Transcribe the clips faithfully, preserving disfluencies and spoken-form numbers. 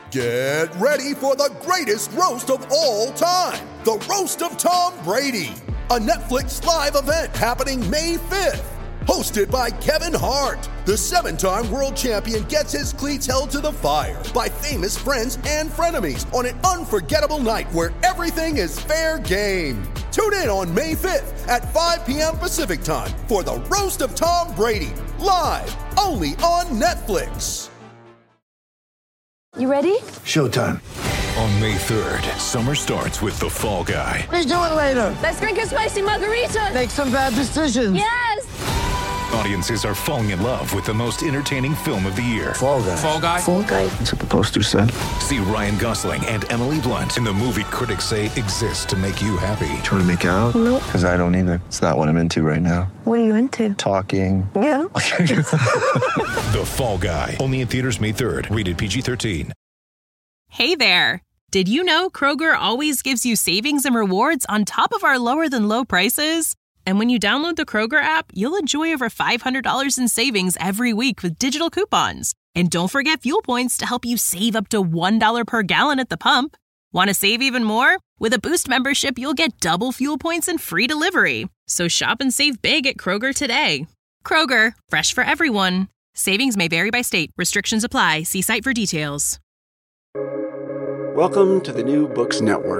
Get ready for the greatest roast of all time, the Roast of Tom Brady, a Netflix live event happening May fifth. Hosted by Kevin Hart, the seven-time world champion gets his cleats held to the fire by famous friends and frenemies on an unforgettable night where everything is fair game. Tune in on May fifth at five p.m. Pacific time for the Roast of Tom Brady, live only on Netflix. You ready? Showtime. On May third, summer starts with The Fall Guy. Let's do it later. Let's drink a spicy margarita. Make some bad decisions. Yes! Audiences are falling in love with the most entertaining film of the year. Fall Guy. Fall Guy? Fall Guy. That's what the poster said. See Ryan Gosling and Emily Blunt in the movie critics say exists to make you happy. Trying to make it out? Nope. Because I don't either. It's not what I'm into right now. What are you into? Talking. Yeah. The Fall Guy. Only in theaters May third. Rated P G thirteen. Hey there. Did you know Kroger always gives you savings and rewards on top of our lower than low prices? And when you download the Kroger app, you'll enjoy over five hundred dollars in savings every week with digital coupons. And don't forget fuel points to help you save up to one dollar per gallon at the pump. Want to save even more? With a Boost membership, you'll get double fuel points and free delivery. So shop and save big at Kroger today. Kroger, fresh for everyone. Savings may vary by state. Restrictions apply. See site for details. Welcome to the New Books Network.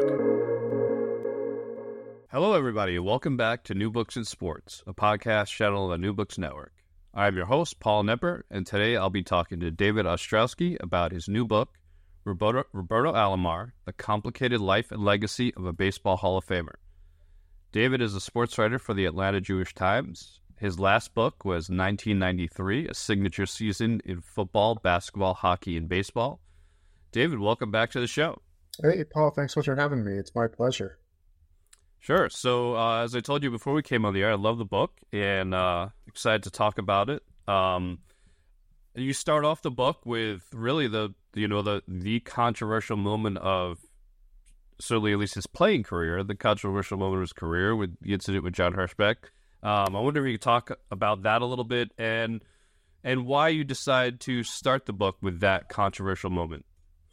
Hello, everybody, and welcome back to New Books in Sports, a podcast channel on the New Books Network. I'm your host, Paul Knepper, and today I'll be talking to David Ostrowski about his new book, Roberto, Roberto Alomar, The Complicated Life and Legacy of a Baseball Hall of Famer. David is a sports writer for the Atlanta Jewish Times. His last book was nineteen ninety-three, a signature season in football, basketball, hockey, and baseball. David, welcome back to the show. Hey, Paul, thanks so much for having me. It's my pleasure. Sure. So, uh, as I told you before we came on the air, I love the book and uh, excited to talk about it. Um, you start off the book with really the, you know, the, the controversial moment of, certainly at least his playing career, the controversial moment of his career with the incident with John Hirschbeck. Um, I wonder if you could talk about that a little bit and and why you decide to start the book with that controversial moment.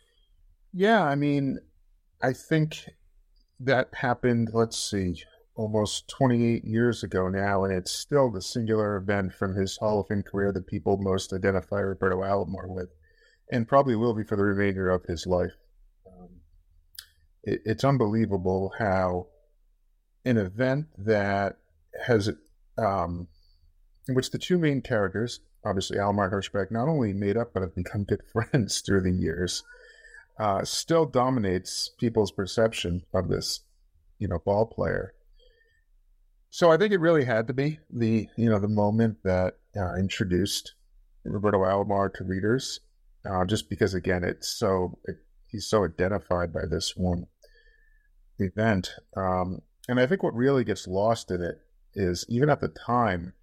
Yeah, I mean, I think that happened, let's see, almost twenty-eight years ago now, and it's still the singular event from his Hall of Fame career that people most identify Roberto Alomar with, and probably will be for the remainder of his life. Um, it, it's unbelievable how an event that has, um, in which the two main characters, obviously Alomar and Hirschbeck, not only made up but have become good friends through the years, Uh, still dominates people's perception of this, you know, ball player. So I think it really had to be the, you know, the moment that uh, introduced Roberto Alomar to readers, uh, just because, again, it's so, it, he's so identified by this one event. Um, and I think what really gets lost in it is, even at the time,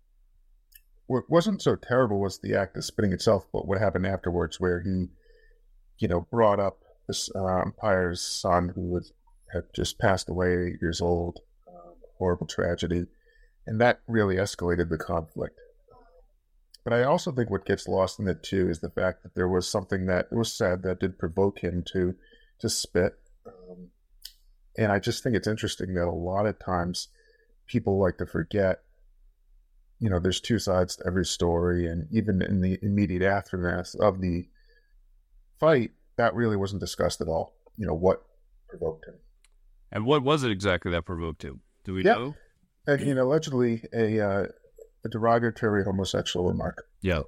what wasn't so terrible was the act of spitting itself, but what happened afterwards, where he, you know, brought up this uh, umpire's son who was, had just passed away at eight years old, uh, horrible tragedy, and that really escalated the conflict. But I also think what gets lost in it too is the fact that there was something that was said that did provoke him to to spit, um, and I just think it's interesting that a lot of times people like to forget, you know, there's two sides to every story, and even in the immediate aftermath of the fight, that really wasn't discussed at all. You know, what provoked him. And what was it exactly that provoked him? Do we yeah. know? And, you know, allegedly a, uh, a derogatory homosexual remark. Yeah.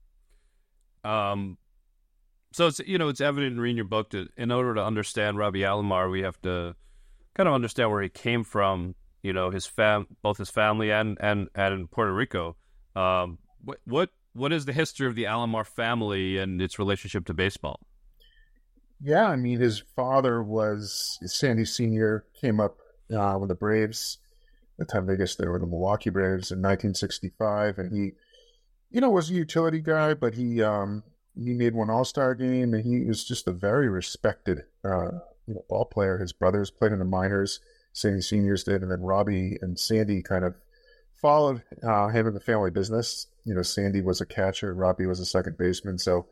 Um. So, it's, you know, it's evident in reading your book that in order to understand Robbie Alomar, we have to kind of understand where he came from, you know, his fam, both his family and, and, and in Puerto Rico. Um. What, what, what is the history of the Alomar family and its relationship to baseball? Yeah, I mean, his father was Sandy Senior Came up uh, with the Braves. At the time, I guess they were the Milwaukee Braves in nineteen sixty-five, and he, you know, was a utility guy, but he um, he made one All-Star game, and he was just a very respected uh, you know, ball player. His brothers played in the minors, Sandy Seniors did, and then Robbie and Sandy kind of followed uh, him in the family business. You know, Sandy was a catcher, Robbie was a second baseman, so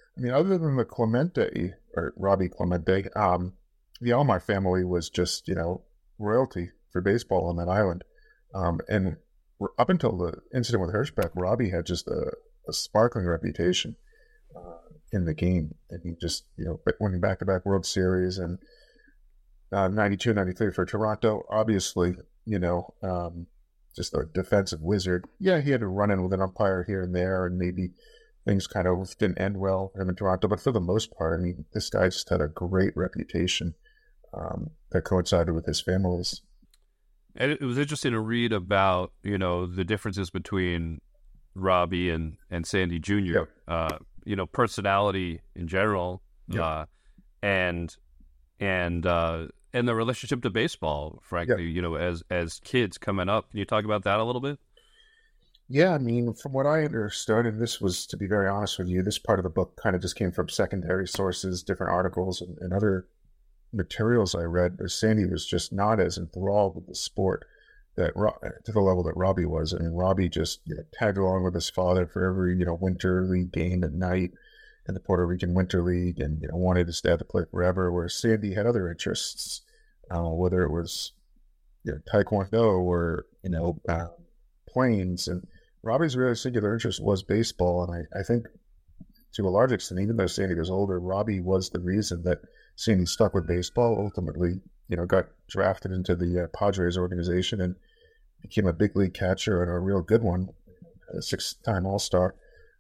I mean, other than the Clemente, or Robbie Clemente, um, the Alomar family was just, you know, royalty for baseball on that island. Um, and up until the incident with Hirschbeck, Robbie had just a, a sparkling reputation uh, in the game. And he just, you know, winning back-to-back World Series and uh, ninety-two, ninety-three for Toronto, obviously, you know, um, just a defensive wizard. Yeah, he had to run in with an umpire here and there, and maybe things kind of didn't end well for him in Toronto. But for the most part, I mean, this guy just had a great reputation um, that coincided with his family's. And it was interesting to read about, you know, the differences between Robbie and, and Sandy Junior Yep. Uh, you know, personality in general, Yep. uh, and and uh, and the relationship to baseball, frankly, Yep. you know, as as kids coming up. Can you talk about that a little bit? Yeah, I mean, from what I understood, and this was, to be very honest with you, this part of the book kind of just came from secondary sources, different articles, and, and other materials I read. Sandy was just not as enthralled with the sport that to the level that Robbie was. I mean, Robbie just, you know, tagged along with his father for every, you know, winter league game at night in the Puerto Rican Winter League, and, you know, wanted his dad to play forever. Whereas Sandy had other interests, uh, whether it was, you know, Taekwondo or, you know, uh, planes. And Robbie's really singular interest was baseball, and I, I think to a large extent, even though Sandy was older, Robbie was the reason that Sandy stuck with baseball. Ultimately, you know, got drafted into the uh, Padres organization and became a big league catcher and a real good one, a six-time All-Star.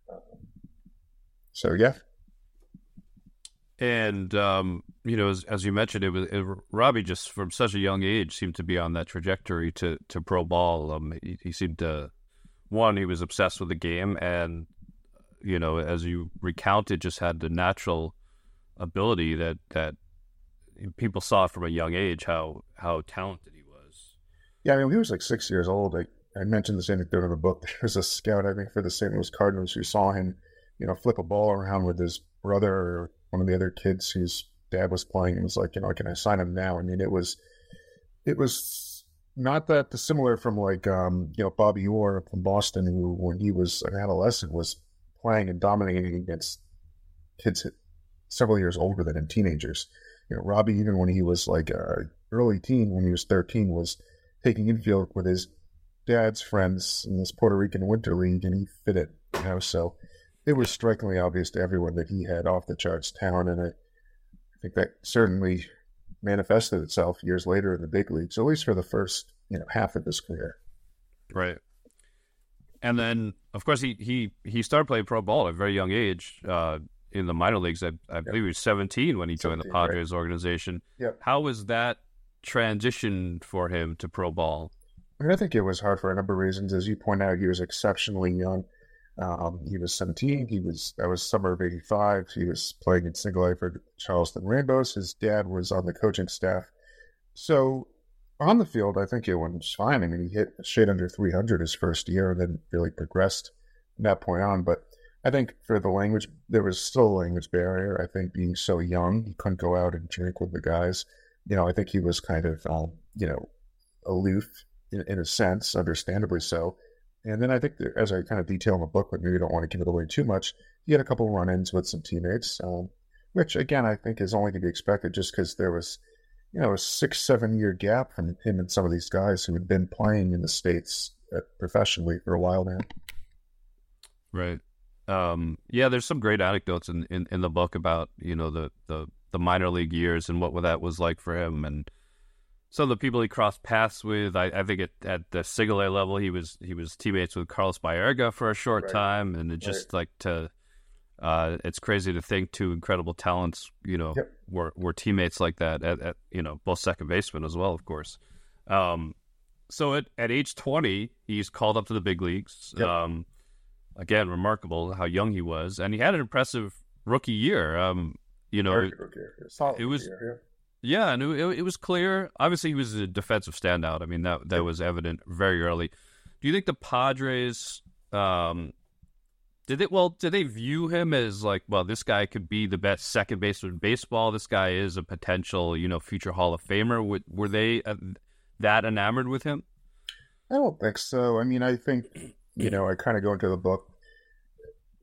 So yeah. And um, you know, as, as you mentioned, it was it, Robbie just from such a young age seemed to be on that trajectory to to pro ball. Um, he, he seemed to one, he was obsessed with the game, and you know, as you recounted, just had the natural ability that that people saw from a young age how how talented he was. Yeah, I mean, he was like six years old. I, I mentioned this anecdote in the book. There was a scout, I think, for the Saint Louis Cardinals who saw him, you know, flip a ball around with his brother or one of the other kids whose dad was playing, and was like, you know, can I sign him now? I mean, it was, it was not that dissimilar from like, um, you know, Bobby Orr from Boston, who, when he was an adolescent, was playing and dominating against kids several years older than him, teenagers. You know, Robbie, even when he was like a early teen, when he was thirteen, was taking infield with his dad's friends in this Puerto Rican Winter League, and he fit it, you know, so it was strikingly obvious to everyone that he had off the charts talent, and I, I think that certainly manifested itself years later in the big leagues, at least for the first, you know, half of his career. Right. And then, of course, he he, he started playing pro ball at a very young age uh, in the minor leagues. I, I yep. believe he was seventeen when he joined the Padres right. organization. Yep. How was that transition for him to pro ball? I mean, I think it was hard for a number of reasons. As you point out, he was exceptionally young. Um, he was seventeen. He was that was summer of eighty-five. He was playing in single A for Charleston Rainbows. His dad was on the coaching staff. So on the field, I think it went fine. I mean, he hit a shade under three hundred his first year, and then really progressed from that point on. But I think for the language, there was still a language barrier. I think being so young, he couldn't go out and drink with the guys. You know, I think he was kind of, um, you know, aloof in, in a sense, understandably so. And then I think, that, as I kind of detail in the book, but maybe you don't want to give it away too much, he had a couple of run-ins with some teammates, um, which, again, I think is only to be expected just because there was, you know, a six, seven-year gap from him and some of these guys who had been playing in the States uh, professionally for a while now. Right. Um, yeah, there's some great anecdotes in, in, in the book about, you know, the, the, the minor league years and what that was like for him, and some of the people he crossed paths with. I, I think at, at the single A level, he was he was teammates with Carlos Baerga for a short right. time, and it just right. like to, uh, it's crazy to think two incredible talents, you know, yep. were were teammates like that at, at you know both second basemen as well, of course. Um, so at at age twenty, he's called up to the big leagues. Yep. Um, again, remarkable how young he was, and he had an impressive rookie year. Um, you know, it, it was. Year, yeah. Yeah, and it, it was clear. Obviously, he was a defensive standout. I mean, that that was evident very early. Do you think the Padres um, did it? Well, did they view him as like, well, this guy could be the best second baseman in baseball? This guy is a potential, you know, future Hall of Famer. Were, were they uh, that enamored with him? I don't think so. I mean, I think, you know, I kind of go into the book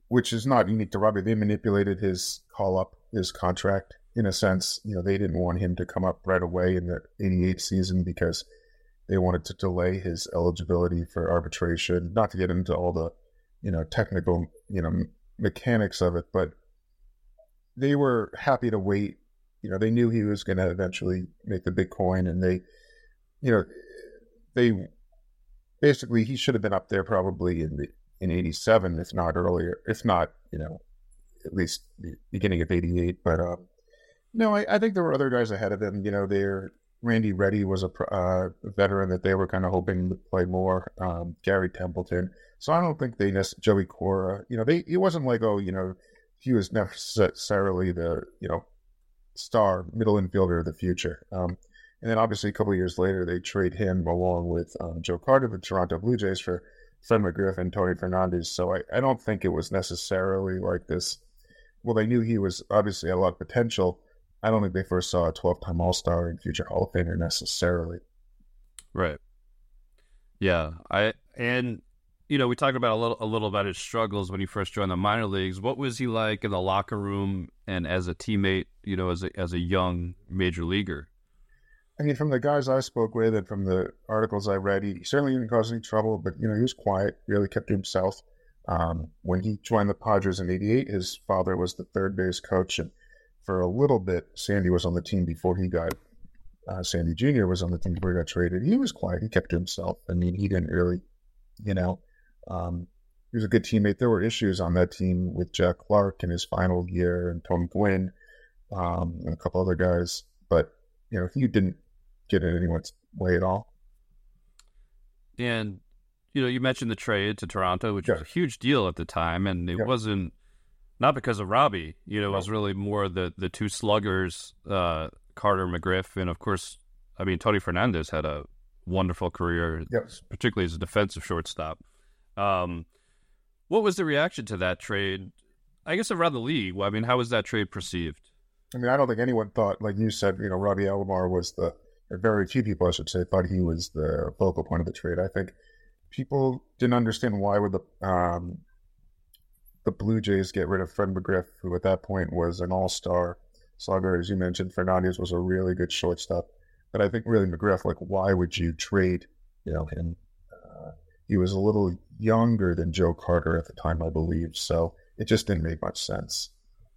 which is not unique to Robbie. They manipulated his call up, his contract in a sense. You know, they didn't want him to come up right away in the eighty-eight season because they wanted to delay his eligibility for arbitration. Not to get into all the, you know, technical, you know, mechanics of it, but they were happy to wait. You know, they knew he was going to eventually make the big coin, and they, you know, they basically, he should have been up there probably in the in eighty-seven, if not earlier, if not, you know, at least the beginning of eighty-eight. But um, no, I, I think there were other guys ahead of him. You know, there Randy Reddy was a uh, veteran that they were kind of hoping to play more. Um, Gary Templeton. So I don't think they necessarily, Joey Cora, you know, they, it wasn't like, oh, you know, he was necessarily the, you know, star middle infielder of the future. Um, and then obviously a couple of years later, they trade him along with um, Joe Carter, the Toronto Blue Jays, for Fred McGriff and Tony Fernandez. So I, I don't think it was necessarily like this. Well, they knew he was obviously had a lot of potential. I don't think they first saw a twelve-time All-Star and future Hall of Famer necessarily. Right. Yeah. I and you know we talked about a little a little about his struggles when he first joined the minor leagues. What was he like in the locker room and as a teammate? You know, as a as a young major leaguer. I mean, from the guys I spoke with and from the articles I read, he certainly didn't cause any trouble. But you know, he was quiet, really kept to himself. Um, when he joined the Padres in eighty-eight, his father was the third base coach, and for a little bit, Sandy was on the team before he got, uh, Sandy Junior was on the team before he got traded. He was quiet. He kept to himself. I mean, he didn't really, you know, um, he was a good teammate. There were issues on that team with Jack Clark in his final year and Tony Gwynn um, and a couple other guys. But, you know, he didn't get in anyone's way at all. And, you know, you mentioned the trade to Toronto, which yeah. was a huge deal at the time. And it yeah. wasn't, not because of Robbie, you know, it was really more the, the two sluggers, uh, Carter, McGriff, and of course, I mean, Tony Fernandez had a wonderful career, yep. particularly as a defensive shortstop. Um, what was the reaction to that trade? I guess around the league. I mean, how was that trade perceived? I mean, I don't think anyone thought, like you said, you know, Robbie Alomar was the, or very few people, I should say, thought he was the focal point of the trade. I think people didn't understand why would the um, the Blue Jays get rid of Fred McGriff, who at that point was an all-star slugger. As you mentioned, Fernandez was a really good shortstop. But I think really McGriff, like, why would you trade, you know, him? Uh, he was a little younger than Joe Carter at the time, I believe. So it just didn't make much sense.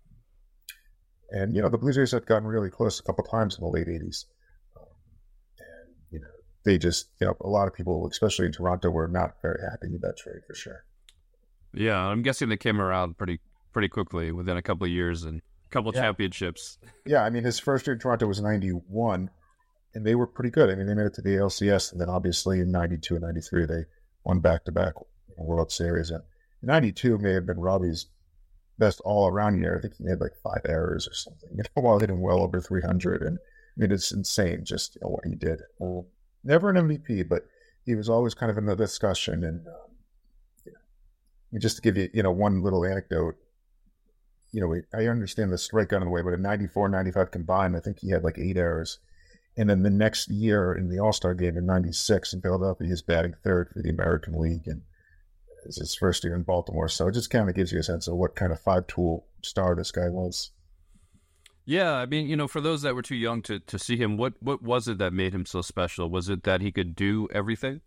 And, you know, the Blue Jays had gotten really close a couple times in the late eighties. Um, and, you know, they just, you know, a lot of people, especially in Toronto, were not very happy with that trade for sure. Yeah, I'm guessing they came around pretty pretty quickly within a couple of years and a couple of yeah. championships. Yeah, I mean, his first year in Toronto was ninety-one, and they were pretty good. I mean, they made it to the A L C S, and then obviously in ninety-two and ninety-three, they won back-to-back World Series. And ninety-two may have been Robbie's best all-around year. I think he made like five errors or something, you know, while hitting well over three hundred. And I mean, it's insane just, you know, what he did. Well, never an M V P, but he was always kind of in the discussion. And um, you know, just to give you, you know, one little anecdote, you know, I understand the strikeout in the way, but in ninety-four, ninety-five combined, I think he had like eight errors. And then the next year in the All-Star game in ninety-six in Philadelphia, he was batting third for the American League. And it's his first year in Baltimore. So it just kind of gives you a sense of what kind of five-tool star this guy was. Yeah, I mean, you know, for those that were too young to, to see him, what, what was it that made him so special? Was it that he could do everything?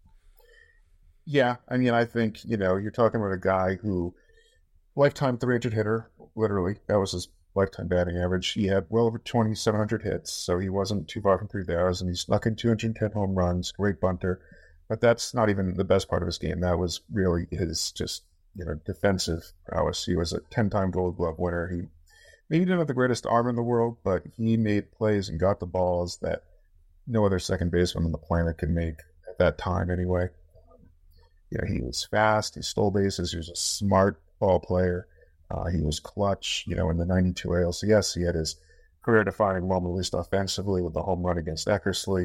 Yeah, I mean, I think, you know, you're talking about a guy who, lifetime three hundred hitter, literally. That was his lifetime batting average. He had well over twenty-seven hundred hits, so he wasn't too far from three thousand. He snuck in two hundred ten home runs, great bunter. But that's not even the best part of his game. That was really his just, you know, defensive prowess. He was a ten-time Gold Glove winner. He maybe didn't have the greatest arm in the world, but he made plays and got the balls that no other second baseman on the planet could make at that time anyway. You know, he was fast. He stole bases. He was a smart ball player. Uh, he was clutch. You know, in the ninety-two A L C S, he had his career-defining moment, at least offensively, with the home run against Eckersley.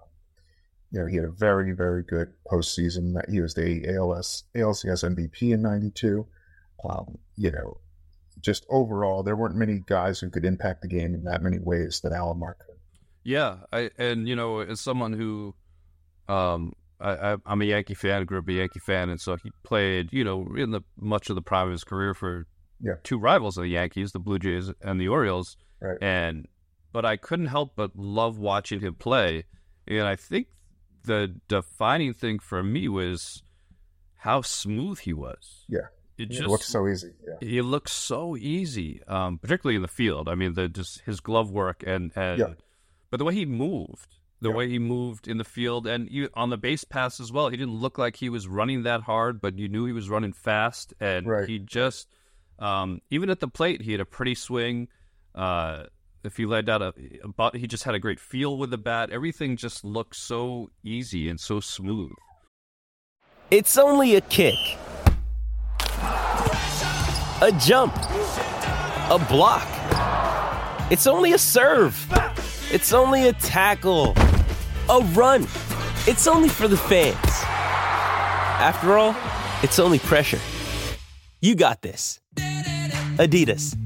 You know, he had a very, very good postseason. He was the A L S, A L C S M V P in ninety-two. Um, you know, just overall, there weren't many guys who could impact the game in that many ways that Alomar could. Yeah, I, and, you know, as someone who um, I, I, I'm a Yankee fan, grew up a Yankee fan, and so he played, you know, in the much of the prime of his career for Yeah. two rivals of the Yankees, the Blue Jays and the Orioles. Right. And but I couldn't help but love watching him play. And I think the defining thing for me was how smooth he was. Yeah. It It just looks so easy. Yeah. He looks so easy, um, particularly in the field. I mean, the just his glove work and, and Yeah. but the way he moved, the Yeah. way he moved in the field, and you, on the base pass as well. He didn't look like he was running that hard, but you knew he was running fast, and Right. he just um, even at the plate, he had a pretty swing. Uh, if he laid out a, a, he just had a great feel with the bat. Everything just looked so easy and so smooth. It's only a kick, a jump, a block. It's only a serve. It's only a tackle, a run. It's only for the fans. After all, it's only pressure. You got this. Adidas.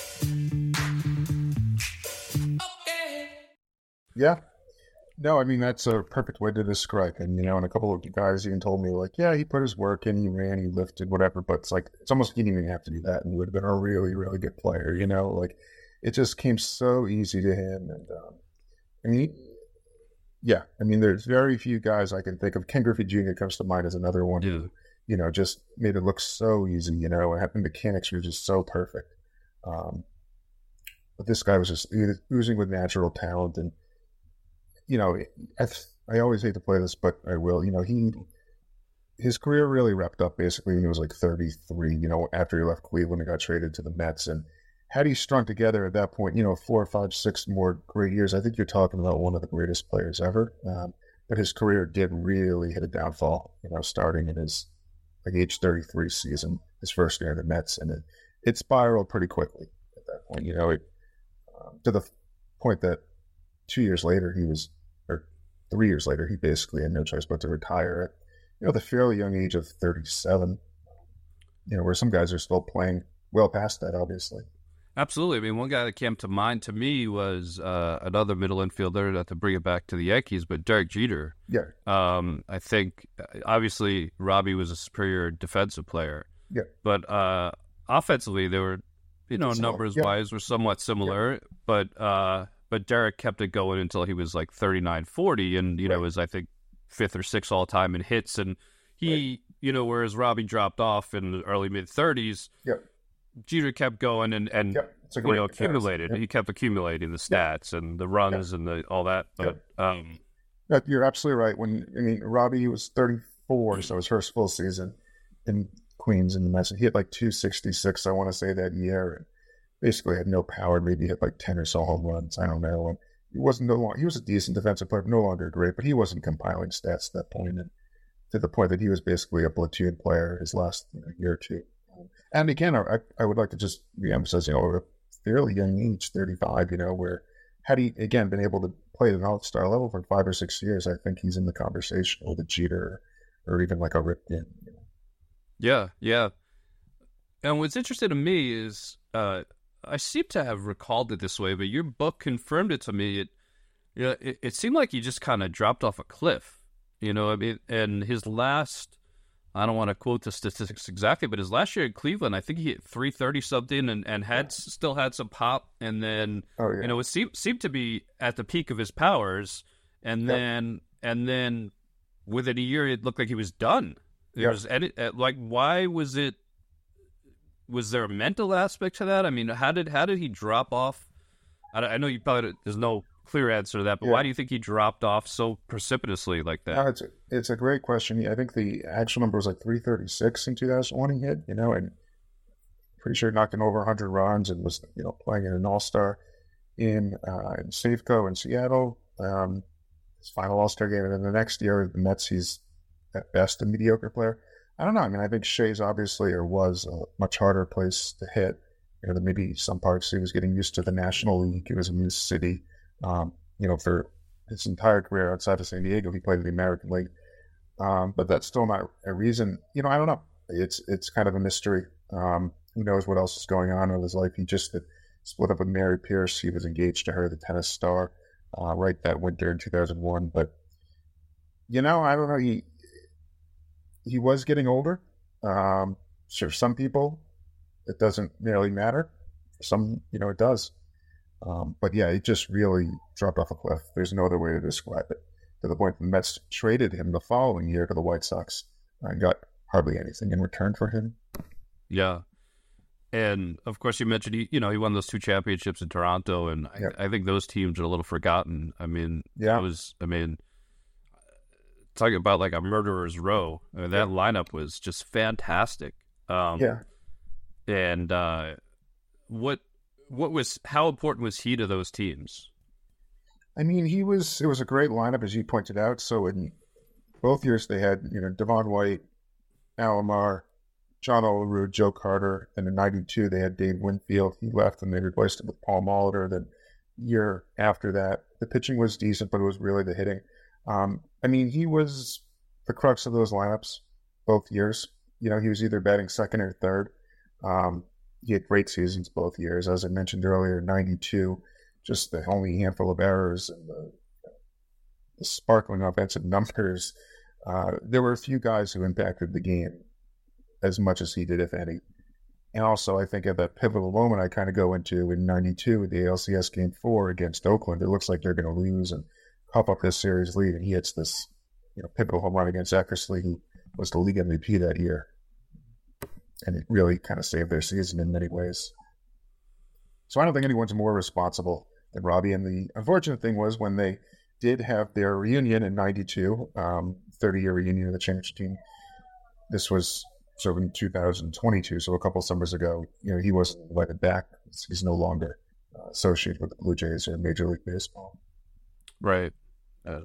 Yeah. No, I mean, that's a perfect way to describe him, you know, and a couple of guys even told me, like, yeah, he put his work in, he ran, he lifted, whatever, but it's like, it's almost, he didn't even have to do that, and he would have been a really, really good player, you know, like, it just came so easy to him, and, um, I mean, yeah, I mean, there's very few guys I can think of. Ken Griffey Junior comes to mind as another one Yeah. who, you know, just made it look so easy, you know, and the mechanics were just so perfect. Um, but this guy was just oozing with natural talent, and, you know, I, I always hate to play this, but I will. You know, he his career really wrapped up basically when he was like thirty-three, you know, after he left Cleveland and got traded to the Mets. And had he strung together at that point, you know, four, five, six more great years, I think you're talking about one of the greatest players ever. Um, but his career did really hit a downfall, you know, starting in his like age thirty-three season, his first year in the Mets. And it, it spiraled pretty quickly at that point, you know, it, um, to the point that two years later he was, or three years later, he basically had no choice but to retire at, you know, the fairly young age of thirty-seven, you know, where some guys are still playing well past that, obviously. Absolutely. I mean, one guy that came to mind to me was uh, another middle infielder, not to bring it back to the Yankees, but Derek Jeter. Yeah. Um, I think, obviously, Robbie was a superior defensive player. Yeah. But uh, offensively, they were, you know, So, numbers-wise, yeah. were somewhat similar. Yeah. But uh, but Derek kept it going until he was like thirty-nine, forty, and, you Right. know, was, I think, fifth or sixth all-time in hits. And he, Right. you know, whereas Robbie dropped off in the early mid-thirties, Yep. Jeter kept going and, and Yep. It's a you great know, comparison. accumulated. Yep. He kept accumulating the stats and the runs and the all that. But um, No, you're absolutely right. When I mean, Robbie was thirty-four, so his first full season in Queens in the Mets, and he hit like two sixty-six, I want to say, that year, and basically had no power. Maybe hit like ten or so home runs. I don't know. And he wasn't no longer. He was a decent defensive player, but no longer great. But he wasn't compiling stats at that point, and to the point that he was basically a platoon player his last you know, year or two. And again, I, I would like to just reemphasize, you know, a fairly young age, thirty-five, you know, where had he, again, been able to play at an all-star level for five or six years, I think he's in the conversation with a Jeter or even like a Ripken. You know? yeah, yeah. And what's interesting to me is uh, I seem to have recalled it this way, but your book confirmed it to me. It, you know, it, it seemed like he just kind of dropped off a cliff, you know. I mean, and his last. I don't want to quote the statistics exactly, but his last year in Cleveland, I think he hit three thirty something and, and had yeah. still had some pop. And then, oh, yeah. you know, it seemed, seemed to be at the peak of his powers. And yep. then, and then within a year, it looked like he was done. It yep. was edit, like, why was it, was there a mental aspect to that? I mean, how did, how did he drop off? I, I know you probably, there's no clear answer to that, but yeah. why do you think he dropped off so precipitously like that? No, it's, a, it's a great question. I think the actual number was like three thirty-six in two thousand one he hit, you know, and pretty sure knocking over one hundred runs and was, you know, playing in an all-star in, uh, in Safeco in Seattle, um, his final all-star game. And then the next year, the Mets, he's at best a mediocre player. I don't know. I mean, I think Shea's obviously or was a much harder place to hit. You know, that maybe some parts he was getting used to the National League. It was a new city. Um, you know, for his entire career outside of San Diego, he played in the American League. Um, but that's still not a reason. You know, I don't know. It's it's kind of a mystery. Um, who knows what else is going on in his life? He just had split up with Mary Pierce. He was engaged to her, the tennis star, uh, right that winter in two thousand one. But You know, I don't know. He he was getting older. Um, sure, some people it doesn't really matter. For some, you know, it does. Um, but yeah, it just really dropped off a cliff. There's no other way to describe it. To the point the Mets traded him the following year to the White Sox and got hardly anything in return for him. Yeah. And of course, you mentioned he, you know, he won those two championships in Toronto, and I, Yep. I think those teams are a little forgotten. I mean, Yeah. it was, I mean, talking about like a murderer's row. I mean, that lineup was just fantastic. Um, Yeah. And uh, what what was how important was he to those teams? I mean, he was. It was a great lineup, as you pointed out. So in both years, they had you know Devon White, Alomar, John Olerud, Joe Carter, and in ninety-two they had Dave Winfield. He left, and they replaced him with Paul Molitor. The year after that, the pitching was decent, but it was really the hitting. Um, I mean, he was the crux of those lineups both years. You know, he was either batting second or third. Um, he had great seasons both years. As I mentioned earlier, ninety-two, just the only handful of errors and the, the sparkling offensive numbers. Uh, there were a few guys who impacted the game as much as he did, if any. And also, I think at that pivotal moment I kind of go into in ninety-two with the A L C S Game four against Oakland, it looks like they're going to lose and cup up this series lead, and he hits this you know, pivotal home run against Eckersley, who was the league M V P that year. And it really kind of saved their season in many ways. So I don't think anyone's more responsible than Robbie. And the unfortunate thing was when they did have their reunion in ninety-two, um, thirty-year reunion of the championship team, this was sort of in two thousand twenty-two, so a couple summers ago, you know, he wasn't invited back. He's no longer uh, associated with the Blue Jays or Major League Baseball. Right. Uh,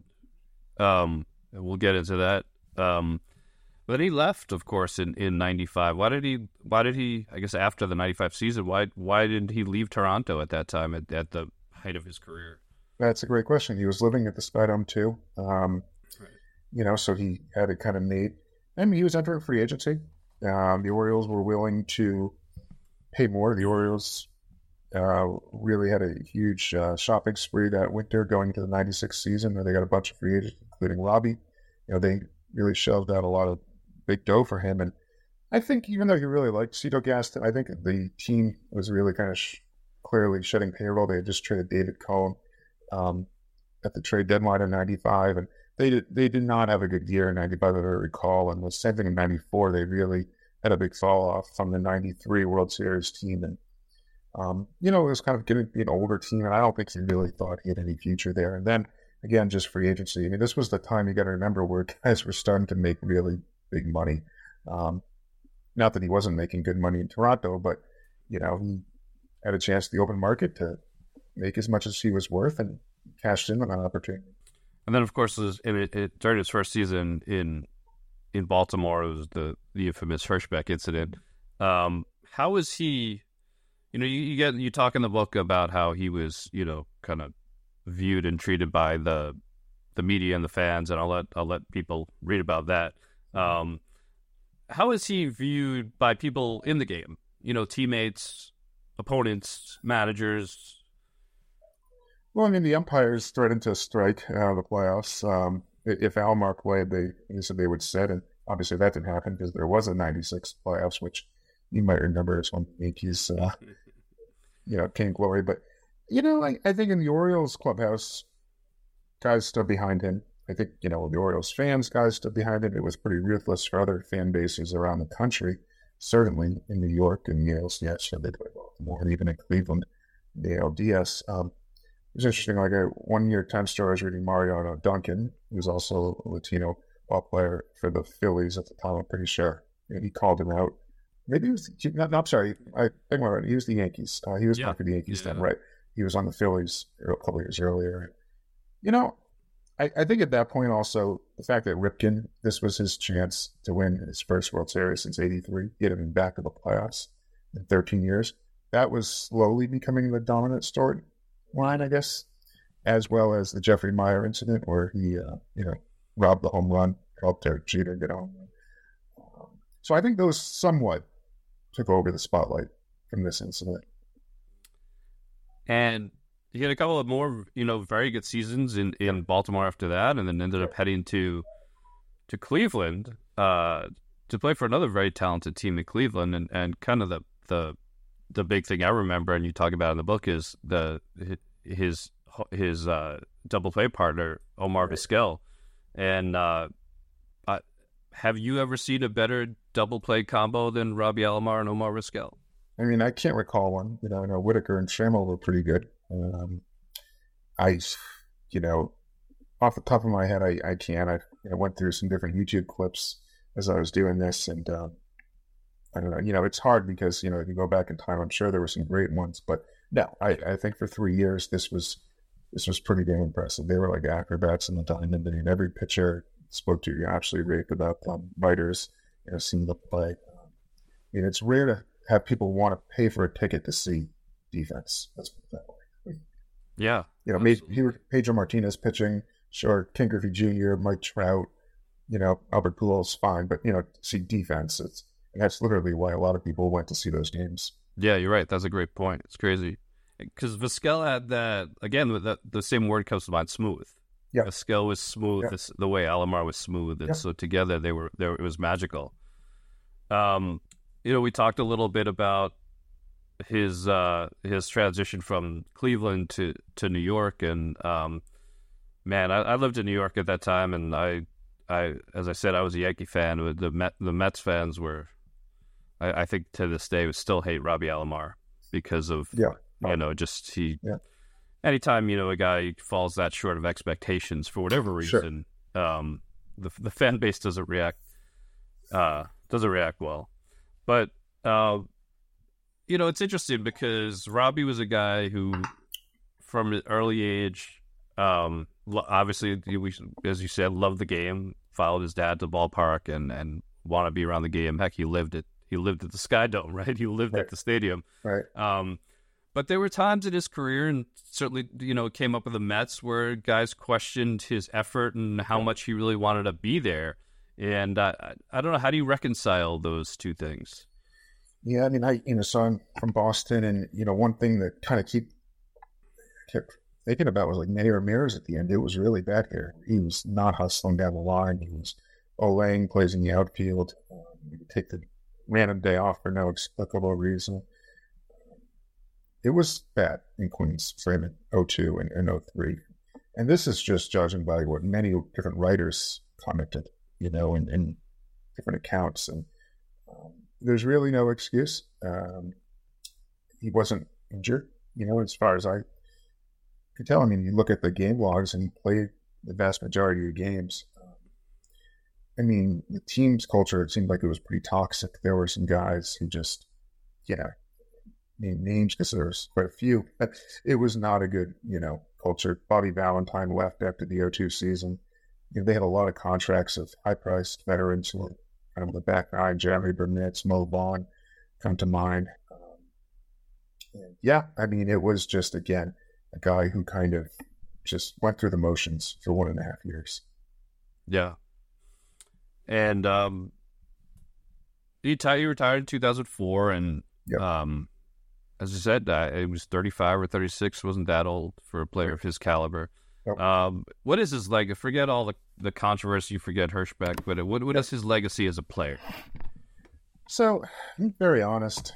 um, we'll get into that. Um, but he left, of course, in, in ninety-five. Why did he, why did he, I guess after the ninety-five season, why why did he leave Toronto at that time, at, at the height of his career? That's a great question. He was living at the Skydome too. Um, Right. You know, so he had it kind of made. I mean, he was entering free agency. Um, the Orioles were willing to pay more. The Orioles uh, really had a huge uh, shopping spree that winter going into the ninety-six season, where they got a bunch of free agents, including Robbie. You know, they really shoved out a lot of big dough for him. And I think even though he really liked Cito Gaston, I think the team was really kind of sh- clearly shedding payroll. They had just traded David Cohn um, at the trade deadline in ninety-five, and they did, they did not have a good year in ninety-five, if I recall. And the same thing in ninety-four, they really had a big fall off from the ninety-three World Series team. And, um, you know, it was kind of getting to be an older team, and I don't think he really thought he had any future there. And then, again, just free agency. I mean, this was the time, you got to remember, where guys were starting to make really big money. Um, not that he wasn't making good money in Toronto, but, you know, he had a chance at the open market to make as much as he was worth and cashed in on that opportunity. And then, of course, it was, it, it, during his first season in in Baltimore, it was the, the infamous Hirschbeck incident. Um, how was he? You know, you, you get you talk in the book about how he was, you know, kind of viewed and treated by the the media and the fans, and I'll let I'll let people read about that. Um, how is he viewed by people in the game? You know, teammates, opponents, managers. Well, I mean, the umpires threatened to strike out of the playoffs. Um, if Alomar played, they, they said they would sit, and obviously that didn't happen because there was a ninety-six playoffs, which you might remember as when the Yankees, uh, you know, came glory. But, you know, I, I think in the Orioles clubhouse, guys stood behind him. I think, you know, the Orioles fans, guys stood behind him. It was pretty ruthless for other fan bases around the country, certainly in New York and the A L C S, they played Baltimore, and even in Cleveland, the A L D S. Um, It was interesting, like a one New York Times story I was reading, Mariano Duncan, who was also a Latino ball player for the Phillies at the time, I'm pretty sure. And he called him out. Maybe he was, no, no I'm sorry, I think about it, he was the Yankees. Uh, he was Yeah. playing for the Yankees Yeah. then, right? He was on the Phillies a couple years earlier. You know, I, I think at that point also, the fact that Ripken, this was his chance to win his first World Series since eighty-three, get him back to the playoffs in thirteen years, that was slowly becoming the dominant story line, I guess, as well as the Jeffrey Meyer incident where he, uh, you know, robbed the home run, helped Derek Jeter get a home run. Um, so I think those somewhat took over the spotlight from this incident. And he had a couple of more, you know, very good seasons in, in Baltimore after that, and then ended up heading to to Cleveland uh, to play for another very talented team in Cleveland. And, and kind of the, the the big thing I remember, and you talk about in the book, is the his his uh, double play partner Omar Vizquel. And uh, uh, have you ever seen a better double play combo than Robbie Alomar and Omar Vizquel? I mean, I can't recall one. You know, I know Whitaker and Trammell were pretty good. Um, I, you know, off the top of my head, I, I can't. I, I went through some different YouTube clips as I was doing this, and um, I don't know. You know, it's hard because, you know, if you go back in time, I'm sure there were some great ones. But no, I, I think for three years, this was this was pretty damn impressive. They were like acrobats in the diamond, and every pitcher spoke to you absolutely raved about them. Writers, you know, seeing the play. Um, I mean, it's rare to have people want to pay for a ticket to see defense. Let's put it that way. Yeah. You know, he, Pedro Martinez pitching, sure, Ken Griffey Junior, Mike Trout, you know, Albert Pujols, fine, but, you know, to see defense, it's, and that's literally why a lot of people went to see those games. Yeah, you're right. That's a great point. It's crazy. Because Vizquel had that, again, the, the same word comes to mind, smooth. Yeah. Vizquel was smooth Yeah. the way Alomar was smooth, and Yeah. so together they were, they were, it was magical. Um, you know, we talked a little bit about his uh, his transition from Cleveland to, to New York, and um, man, I, I lived in New York at that time, and I, I as I said, I was a Yankee fan. The Met, the Mets fans were, I, I think to this day, would still hate Robbie Alomar because of, Yeah. you know, just he. Yeah. Anytime, you know, a guy falls that short of expectations for whatever reason, sure. um, the the fan base doesn't react uh, doesn't react well. But uh, you know, it's interesting because Robbie was a guy who, from an early age, um, obviously, as you said, loved the game, followed his dad to the ballpark, and and want to be around the game. Heck, he lived it. He lived at the Sky Dome, right? He lived Right. at the stadium, Right. Um, But there were times in his career, and certainly, you know, it came up with the Mets, where guys questioned his effort and how much he really wanted to be there. And uh, I don't know, how do you reconcile those two things? Yeah, I mean, I, you know, so I'm from Boston, and, you know, one thing that kind of keep kept thinking about was like Manny Ramirez at the end. It was really bad here. He was not hustling down the line. He was olaying, plays in the outfield. Um, you could take the random day off for no explicable reason. It was bad in Queens for him in oh two and, and oh three. And this is just judging by what many different writers commented, you know, in, in different accounts. And um, there's really no excuse. Um, he wasn't injured, you know, as far as I could tell. I mean, you look at the game logs, and he played the vast majority of games. Um, I mean, the team's culture, it seemed like it was pretty toxic. There were some guys who just, you know, name names because there's quite a few, but it was not a good, you know, culture. Bobby Valentine left after the oh two season. You know, they had a lot of contracts of high-priced veterans who were kind of the back nine. Jeremy Burnett, Mo Vaughn come to mind. Um, and yeah, I mean, it was just, again, a guy who kind of just went through the motions for one and a half years. Yeah. And um, he, t- he retired in two thousand four, and Yep. um, as you said, uh, it was thirty-five or thirty-six. Wasn't that old for a player of his caliber. Yep. Um, what is his legacy? Forget all the, the controversy. Forget Hirschbeck. But what what is his legacy as a player? So, I'm very honest.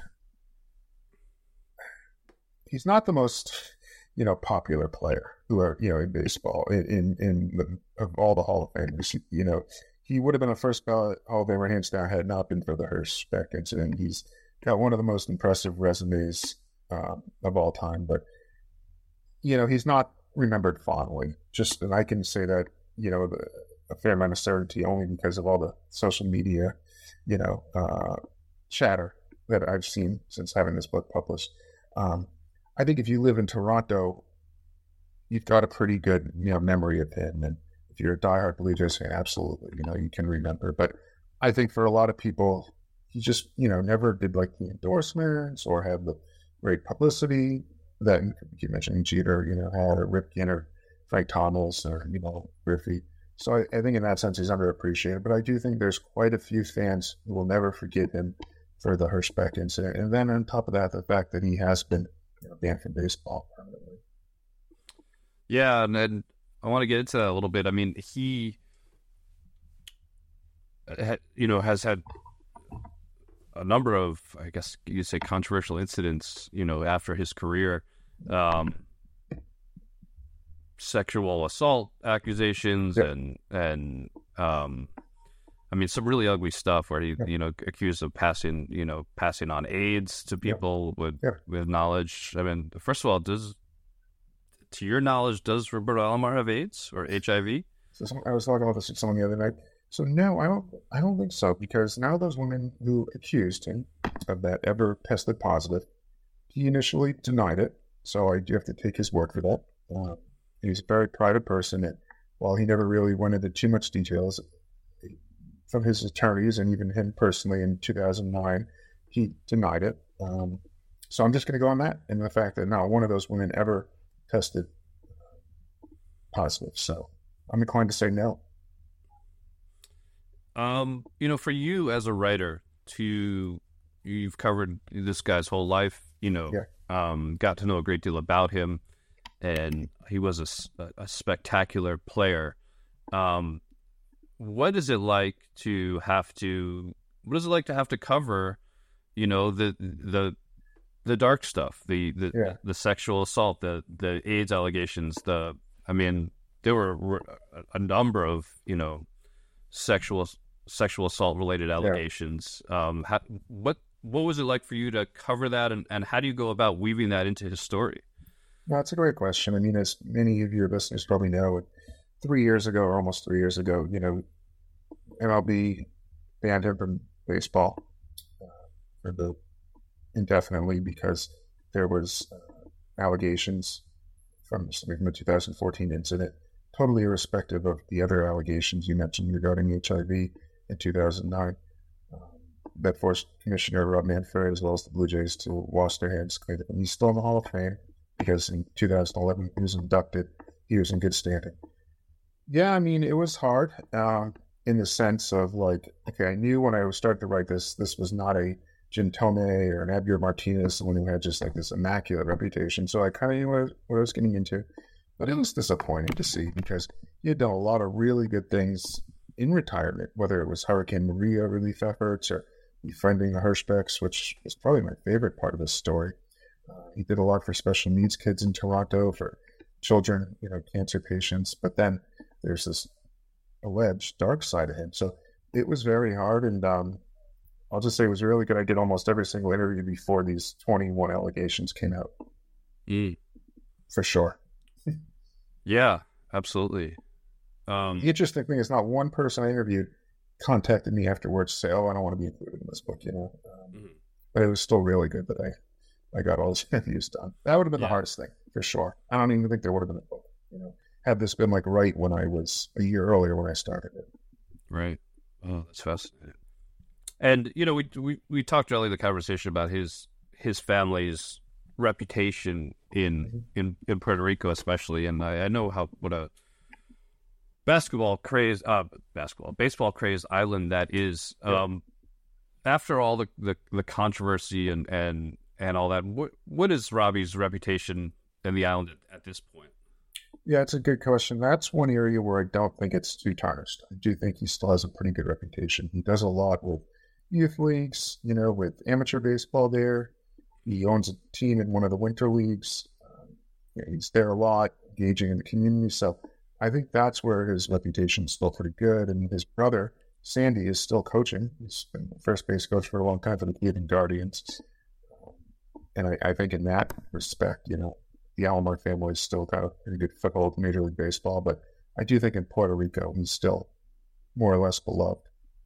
He's not the most, you know, popular player who are, you know, in baseball, in in, in the, of all the Hall of Famers. You know, he would have been a first ballot Hall of Famer hands down had it not been for the Hirschbeck incident. He's got one of the most impressive resumes um, of all time, but, you know, he's not remembered fondly. Just, and I can say that, you know, the, a fair amount of certainty only because of all the social media, you know, uh, chatter that I've seen since having this book published. Um, I think if you live in Toronto, you've got a pretty good, you know, memory of him. And if you're a diehard Blue Jays fan, absolutely, you know, you can remember. But I think for a lot of people, he just, you know, never did like the endorsements or have the great publicity that you mentioned Jeter, you know, had, or Ripken or Frank Thomas or, you know, Griffey. So I, I think in that sense he's underappreciated. But I do think there's quite a few fans who will never forgive him for the Hirschbeck incident. And then on top of that, the fact that he has been, you know, banned from baseball permanently. Yeah, and, and I want to get into that a little bit. I mean, he, you know, has had a number of, I guess you say, controversial incidents, you know, after his career. Um, sexual assault accusations yep. and, and um, I mean, some really ugly stuff where he, yep. you know, accused of passing, you know, passing on AIDS to people yep. with yep. with knowledge. I mean, first of all, does, to your knowledge, does Roberto Alomar have AIDS or H I V? So some, I was talking about this with someone the other night. So no, I don't. I don't think so, because now those women who accused him of that ever tested positive, he initially denied it. So I do have to take his word for that. Uh, he's a very private person, and while he never really went into too much details, from his attorneys and even him personally in two thousand nine, he denied it. Um, so I'm just going to go on that and the fact that not one of those women ever tested positive. So I'm inclined to say no. Um, you know, for you as a writer, to you've covered this guy's whole life, you know, yeah. um, got to know a great deal about him, and he was a, a spectacular player. Um, what is it like to have to? What is it like to have to cover, you know, the the the dark stuff, the the, yeah. the sexual assault, the the AIDS allegations, the I mean, there were, were a number of, you know, sexual sexual assault related allegations. Yeah. Um, how, what what was it like for you to cover that, and, and how do you go about weaving that into his story? No, that's a great question. I mean, as many of your listeners probably know, three years ago, or almost three years ago, you know, M L B banned him from baseball uh, for the indefinitely because there was uh, allegations from, from the two thousand fourteen incident, totally irrespective of the other allegations you mentioned regarding H I V in two thousand nine. Um, that forced Commissioner Rob Manfred, as well as the Blue Jays, to wash their hands. And he's still in the Hall of Fame because in two thousand eleven he was inducted. He was in good standing. Yeah, I mean, it was hard um, in the sense of like, okay, I knew when I was starting to write this, this was not a Jim Thome or an Edgar Martinez, someone who had just like this immaculate reputation. So I kind of knew what I, was, what I was getting into. But it was disappointing to see because he had done a lot of really good things in retirement, whether it was Hurricane Maria relief efforts or befriending the Hirschbecks, which is probably my favorite part of this story. Uh, he did a lot for special needs kids in Toronto, for children, you know, cancer patients. But then there's this alleged dark side of him. So it was very hard. And um, I'll just say it was really good. I did almost every single interview before these twenty-one allegations came out. Mm. For sure. Yeah, absolutely. Um, the interesting thing is not one person I interviewed contacted me afterwards to say, oh, I don't want to be included in this book, you know. Um, mm-hmm. But it was still really good that I, I got all those interviews done. That would have been yeah. the hardest thing, for sure. I don't even think there would have been a book, you know. Had this been like right when I was a year earlier when I started it. Right. Oh, that's fascinating. And, you know, we we, we talked earlier in the conversation about his his family's reputation in, mm-hmm. in, in Puerto Rico especially, and I, I know how what a basketball craze, uh, basketball, baseball craze island that is. Yeah. Um, after all the, the, the controversy and, and, and all that, what what is Robbie's reputation in the island at, at this point? Yeah, it's a good question. That's one area where I don't think it's too tarnished. I do think he still has a pretty good reputation. He does a lot with youth leagues, you know, with amateur baseball there. He owns a team in one of the winter leagues. Um, you know, he's there a lot, engaging in the community. So I think that's where his reputation is still pretty good. And his brother, Sandy, is still coaching. He's been the first base coach for a long time for the Cleveland Guardians. Um, and I, I think in that respect, you know, the Alomar family has still got a pretty good foothold in Major League Baseball. But I do think in Puerto Rico, he's still more or less beloved.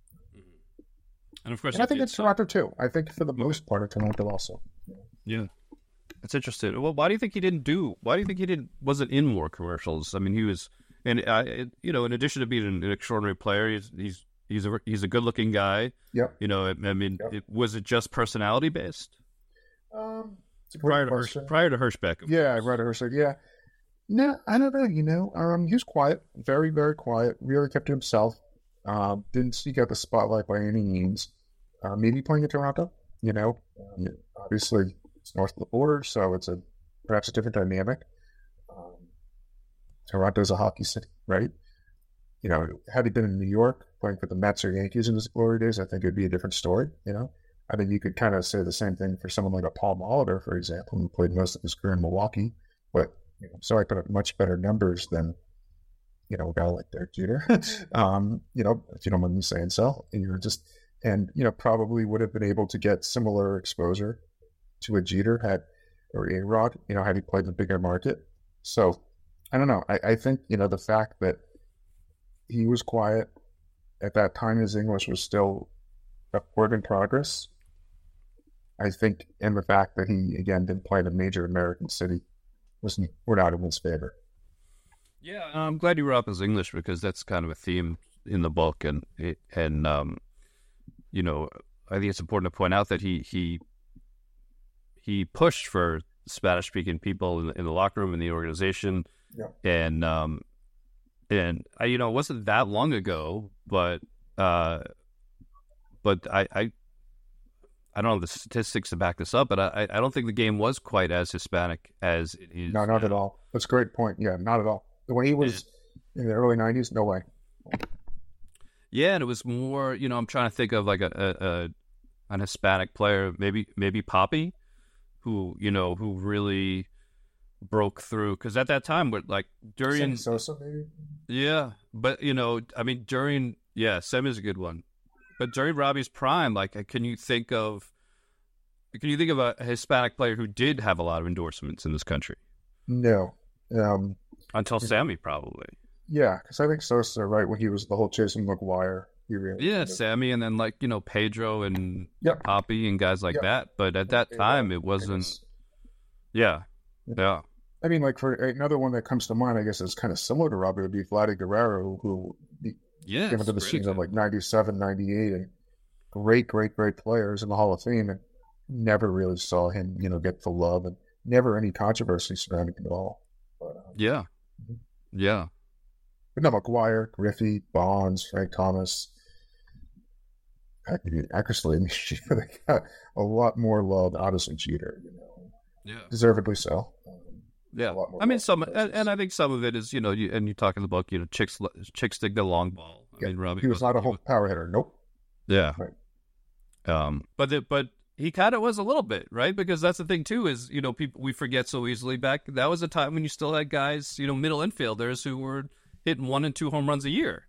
And of course, and I think it's Toronto too. I think for the most part, of Toronto also. Yeah, it's interesting. Well, why do you think he didn't do? Why do you think he didn't? Wasn't in more commercials? I mean, he was, and uh, you know, in addition to being an, an extraordinary player, he's he's he's a he's a good-looking guy. Yeah. You know, I, I mean, yep. it, was it just personality based? Um, prior to Hirsch, prior to Hirschbeck. Yeah, prior to Hirschbeck. Yeah. No, I don't know. You know, um, he was quiet, very very quiet. Really kept to himself. Uh, didn't seek out the spotlight by any means. Uh, maybe playing in Toronto, you know. Um, obviously, it's north of the border, so it's a perhaps a different dynamic. Um, Toronto's a hockey city, right? You know, had he been in New York playing for the Mets or Yankees in his glory days, I think it would be a different story, you know? I think you could kind of say the same thing for someone like a Paul Molitor, for example, who played most of his career in Milwaukee, but, you know, so I put up much better numbers than, you know, a guy like Derek Jeter, um, you know, if you don't mind me saying so, and you're just, and, you know, probably would have been able to get similar exposure to a Jeter had, or A-Rod, you know, had he played in a bigger market. So, I don't know. I, I think, you know, the fact that he was quiet at that time, his English was still a work in progress. I think, and the fact that he, again, didn't play in a major American city was were not in his favor. Yeah, I'm glad you brought up his English because that's kind of a theme in the book, and and um, you know, I think it's important to point out that he he he pushed for Spanish-speaking people in, in the locker room in the organization, yeah. and um, and I, you know, it wasn't that long ago, but uh, but I, I I don't know the statistics to back this up, but I I don't think the game was quite as Hispanic as it is. No, not now. at all. That's a great point. Yeah, not at all. When he was in the early nineties, no way. Yeah, and it was more, you know, I'm trying to think of like a, a, a an Hispanic player, maybe maybe Papi, who, you know, who really broke through. Because at that time, but like during... Sosa, maybe? Yeah, but, you know, I mean, during... Yeah, Sem is a good one. But during Robbie's prime, like, can you think of... Can you think of a Hispanic player who did have a lot of endorsements in this country? No. Um, Until Sammy, probably. Yeah, because I think Sosa, right, when he was the whole Jason McGuire. He really yeah, Sammy, and then, like, you know, Pedro and yep. Papi and guys like yep. that. But at that time, it wasn't... Yeah, yeah. I mean, like, for another one that comes to mind, I guess is kind of similar to Robbie, would be Vladdy Guerrero, who yeah, came into the scene of, like, ninety-seven, ninety-eight, and great, great, great players in the Hall of Fame, and never really saw him, you know, get the love, and never any controversy surrounding him at all. But, um, yeah, yeah. But no, McGuire, Griffey, Bonds, Frank Thomas, Eckersley, they got a lot more love, obviously Jeter, you know, yeah, deservedly so. Um, yeah, I mean, some, and, and I think some of it is, you know, you, and you talk in the book, you know, chicks, chicks dig the long ball. I yeah, mean, Robbie he was not a whole power hitter. Nope. Yeah. Right. Um, but the, but he kind of was a little bit, right? Because that's the thing too, is, you know, people, we forget so easily back. That was a time when you still had guys, you know, middle infielders who were hitting one and two home runs a year.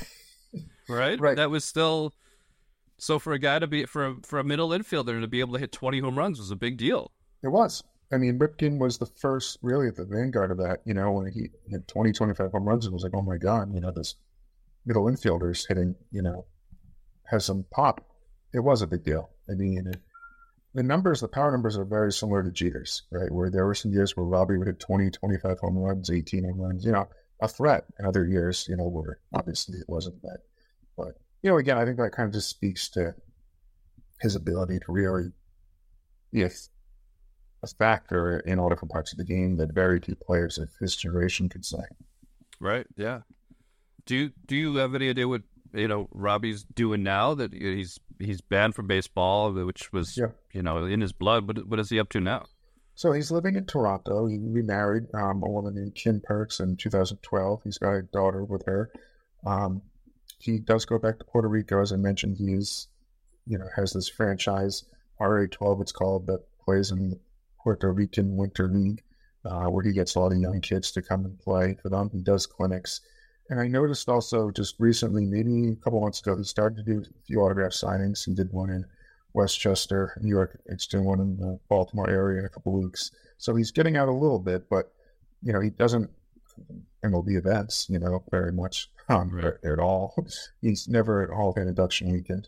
Right. Right. That was still, so for a guy to be, for a, for a middle infielder to be able to hit twenty home runs was a big deal. It was. I mean, Ripken was the first, really, at the vanguard of that, you know, when he hit twenty, twenty-five home runs, it was like, oh my God, you know, this middle infielders hitting, you know, has some pop. It was a big deal. I mean, it, the numbers, the power numbers are very similar to Jeter's, right? Where there were some years where Robbie would hit twenty, twenty-five home runs, eighteen home runs, you know, a threat. And other years, you know, where obviously it wasn't that. But, you know, again, I think that kind of just speaks to his ability to really be a, a factor in all different parts of the game that very few players of his generation could say. Right. Yeah. Do you, do you have any idea what, you know, Robbie's doing now that he's he's banned from baseball, which was, yeah. you know, in his blood? What, what is he up to now? So he's living in Toronto. He remarried um, a woman named Kim Perks in two thousand twelve. He's got a daughter with her. Um, he does go back to Puerto Rico. As I mentioned, he's, you know, has this franchise, R A twelve it's called, that plays in the Puerto Rican Winter League, uh, where he gets a lot of young kids to come and play for them. He does clinics. And I noticed also just recently, maybe a couple months ago, he started to do a few autograph signings. He did one in Westchester, New York. He's doing one in the Baltimore area in a couple of weeks. So he's getting out a little bit, but, you know, he doesn't M L B events, you know, very much um, right. at all. He's never at Hall of Fame induction weekend.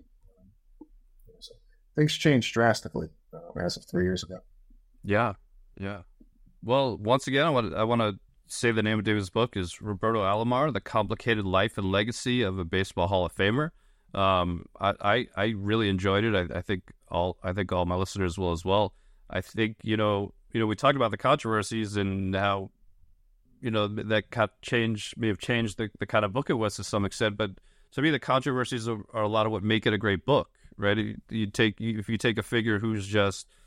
So things changed drastically uh, as of three years ago. Yeah, yeah. Well, once again, I want I want to say the name of David's book is Roberto Alomar, The Complicated Life and Legacy of a Baseball Hall of Famer. Um, I, I, I really enjoyed it. I, I think all I think all my listeners will as well. I think, you know, you know, we talked about the controversies and how, you know, that kind of change may have changed the, the kind of book it was to some extent, but to me, the controversies are, are a lot of what make it a great book, right? You, you take you, if you take a figure who's just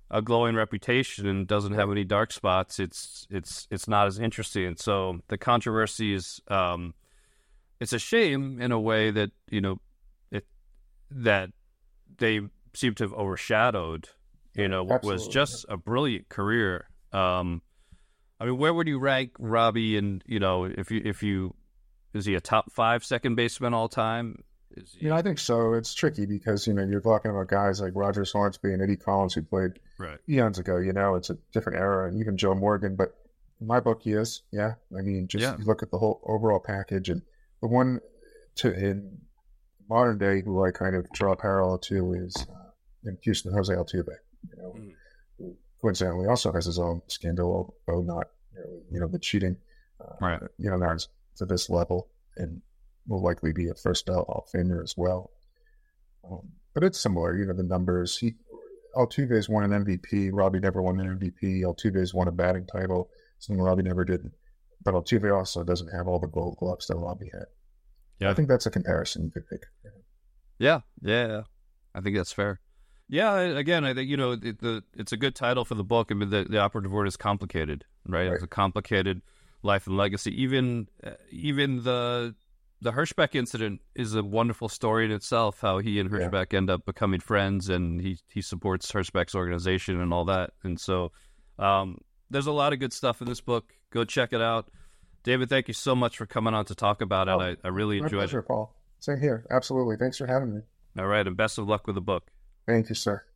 a glowing reputation and doesn't have any dark spots, it's it's it's not as interesting. So the controversy is um, it's a shame in a way that you know it that they seem to have overshadowed you know what was just a brilliant career. Um, I mean, where would you rank Robbie? And you know, if you if you is he a top five second baseman all time? Is he... You know, I think so. It's tricky because, you know, you're talking about guys like Roger Hornsby and Eddie Collins who played right. eons ago. You know, it's a different era, and even Joe Morgan. But in my book, he is. Yeah. I mean, just yeah. you look at the whole overall package. And the one to in modern day who I kind of draw a parallel to is uh, in Houston, Jose Altuve. You know, mm. who coincidentally also has his own scandal, although not, you know, the cheating, uh, right. you know, not to this level. And will likely be a first Hall of Famer as well. Um, but it's similar, you know, the numbers. He, Altuve's won an M V P. Robbie never won an M V P. Altuve's won a batting title, something Robbie never did. But Altuve also doesn't have all the gold gloves that Robbie had. Yeah, I think that's a comparison you could make. Yeah, yeah, I think that's fair. Yeah, again, I think, you know, it, the it's a good title for the book. I mean, the, the operative word is complicated, right? right? It's a complicated life and legacy. Even uh, even the the Hirschbeck incident is a wonderful story in itself, how he and Hirschbeck yeah. end up becoming friends, and he, he supports Hirschbeck's organization and all that. And so um, there's a lot of good stuff in this book. Go check it out. David, thank you so much for coming on to talk about oh, it. I, I really my enjoyed pleasure, it. Paul. Same here. Absolutely. Thanks for having me. All right, and best of luck with the book. Thank you, sir.